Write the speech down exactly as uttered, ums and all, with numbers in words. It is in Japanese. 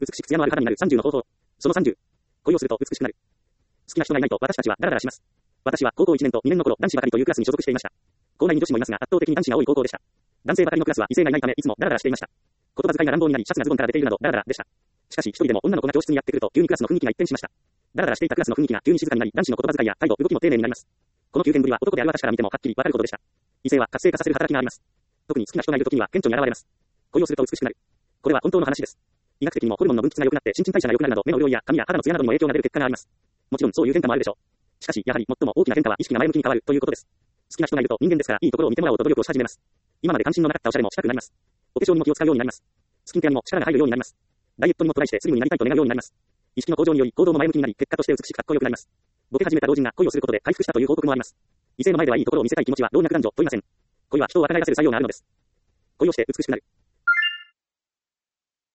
美しく艶のある肌になるさんじゅうの方法。そのさんじゅう。恋をすると美しくなる。好きな人がいないと私たちはダラダラします。私は高校いちねんとにねんの頃、男子ばかりというクラスに所属していました。校内に女子もいますが、圧倒的に男子が多い高校でした。男性ばかりのクラスは異性がいないため、いつもダラダラしていました。言葉遣いが乱暴になり、シャツがズボンから出ているなどダラダラでした。しかし、一人でも女の子が教室にやってくると、急にクラスの雰囲気が一変しました。ダラダラしていたクラスの雰囲気が急に静かになり、男子の言葉遣いや態度、動きも丁寧になります。この急変ぶりは男である私から見てもはっきりわかることでした。異性は活性化させる働きがあります。特に好きな人がいるときには顕著に現れます。恋をすると美しくなる。これは本当の話です。医学的にもホルモンの分泌が良くなって新陳代謝が良くなるなど、目の潤いや髪や肌のツヤなどにも影響が出る結果があります。もちろんそういう変化もあるでしょう。しかし、やはり最も大きな変化は意識が前向きに変わるということです。好きな人がいると人間ですから、いいところを見てもらおうと努力をし始めます。今まで関心のなかったおしゃれもしたくなります。お化粧にも気を使うようになります。スキンケアにも力が入るようになります。ダイエットにもトライしてスリムになりたいと願うようになります。意識の向上により行動も前向きになり、結果として美しくかっこよくなります。ボケ始めた老人が恋をすることで回復したという報告もあります。異性の前ではいいところを見せたい気持ちは老若男女問いません。恋は人を若返らせる作用があるのです。恋をして美しくなる。